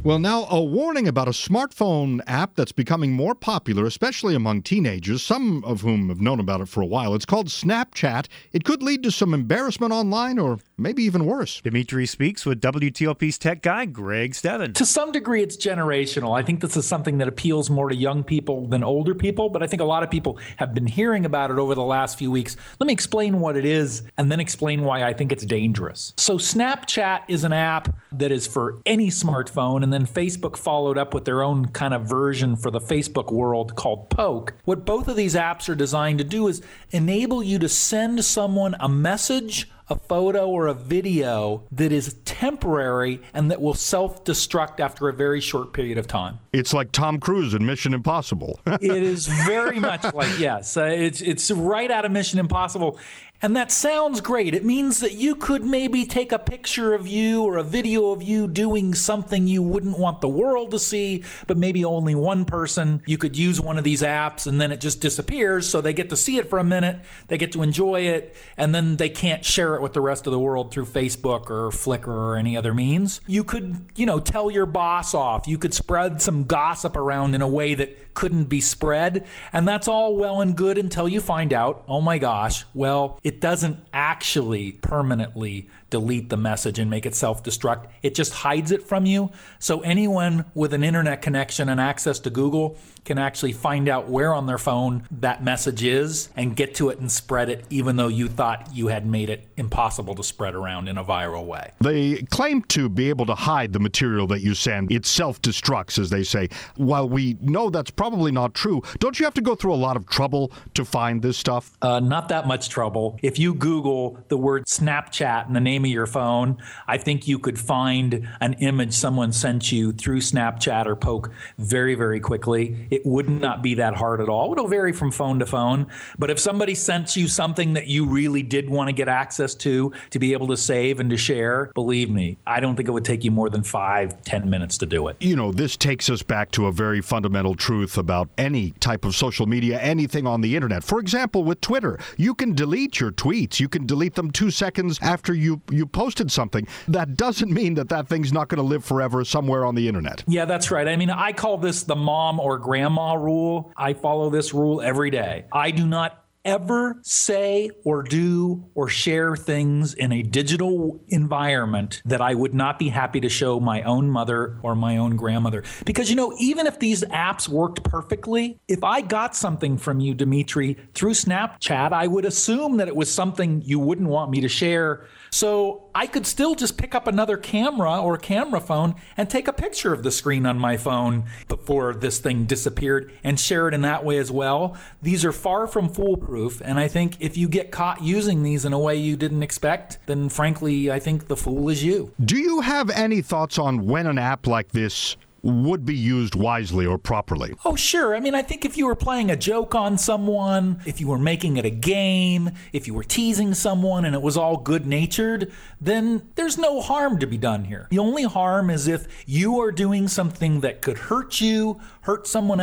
Well, now a warning about a smartphone app that's becoming more popular, especially among teenagers, some of whom have known about it for a while. It's called Snapchat. It could lead to some embarrassment online or maybe even worse. Dimitri speaks with WTOP's tech guy, Greg Stebbins. To some degree, it's generational. I think this is something that appeals more to young people than older people, but I think a lot of people have been hearing about it over the last few weeks. Let me explain what it is and then explain why I think it's dangerous. So Snapchat is an app that is for any smartphone, and then Facebook followed up with their own kind of version for the Facebook world called Poke. What both of these apps are designed to do is enable you to send someone a message, a photo, or a video that is temporary and that will self-destruct after a very short period of time. It's like Tom Cruise in Mission Impossible. It is very much like, yes, it's right out of Mission Impossible. And that sounds great. It means that you could maybe take a picture of you or a video of you doing something you wouldn't want the world to see, but maybe only one person. You could use one of these apps and then it just disappears, so they get to see it for a minute, they get to enjoy it, and then they can't share it with the rest of the world through Facebook or Flickr or any other means. You could, tell your boss off. You could spread some gossip around in a way that couldn't be spread, and that's all well and good until you find out, oh my gosh, well, it doesn't actually permanently delete the message and make it self-destruct. It just hides it from you. So anyone with an internet connection and access to Google can actually find out where on their phone that message is and get to it and spread it, even though you thought you had made it impossible to spread around in a viral way. They claim to be able to hide the material that you send. It self-destructs, as they say. While we know that's probably not true, don't you have to go through a lot of trouble to find this stuff? Not that much trouble. If you Google the word Snapchat and the name of your phone, I think you could find an image someone sent you through Snapchat or Poke very, very quickly. It would not be that hard at all. It'll vary from phone to phone. But if somebody sent you something that you really did want to get access to be able to save and to share, believe me, I don't think it would take you more than 5-10 minutes to do it. This takes us back to a very fundamental truth about any type of social media, anything on the internet. For example, with Twitter, you can delete your tweets. You can delete them 2 seconds after you posted something. That doesn't mean that thing's not going to live forever somewhere on the internet. Yeah, that's right. I mean, I call this the mom or grandma rule. I follow this rule every day. I do not ever say or do or share things in a digital environment that I would not be happy to show my own mother or my own grandmother. Because, even if these apps worked perfectly, if I got something from you, Dimitri, through Snapchat, I would assume that it was something you wouldn't want me to share. So I could still just pick up another camera or camera phone and take a picture of the screen on my phone before this thing disappeared and share it in that way as well. These are far from foolproof, and I think if you get caught using these in a way you didn't expect, then frankly, I think the fool is you. Do you have any thoughts on when an app like this would be used wisely or properly? Oh, sure. I mean, I think if you were playing a joke on someone, if you were making it a game, if you were teasing someone and it was all good-natured, then there's no harm to be done here. The only harm is if you are doing something that could hurt you, hurt someone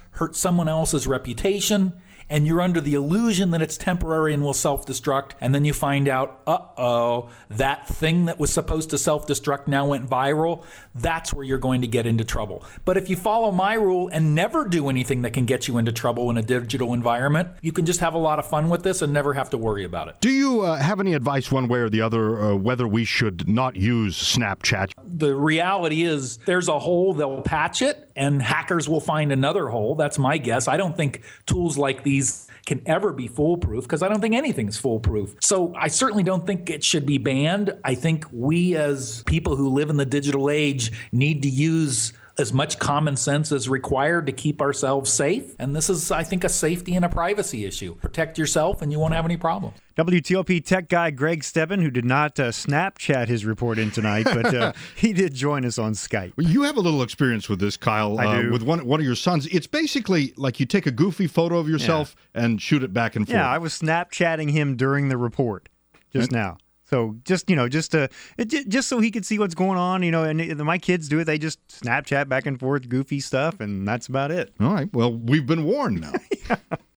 else's reputation, and you're under the illusion that it's temporary and will self-destruct, and then you find out, that thing that was supposed to self-destruct now went viral, that's where you're going to get into trouble. But if you follow my rule and never do anything that can get you into trouble in a digital environment, you can just have a lot of fun with this and never have to worry about it. Do you have any advice one way or the other whether we should not use Snapchat? The reality is there's a hole, they'll patch it, and hackers will find another hole. That's my guess. I don't think tools like these can ever be foolproof because I don't think anything's foolproof. So I certainly don't think it should be banned. I think we as people who live in the digital age need to use as much common sense as required to keep ourselves safe. And this is, I think, a safety and a privacy issue. Protect yourself and you won't have any problems. WTOP tech guy Greg Stebbins, who did not Snapchat his report in tonight, but he did join us on Skype. Well, you have a little experience with this, Kyle, I do. with one of your sons. It's basically like you take a goofy photo of yourself and shoot it back and forth. Yeah, I was Snapchatting him during the report just now. So just so he could see what's going on, and my kids do it. They just Snapchat back and forth goofy stuff, and that's about it. All right. Well, we've been warned now.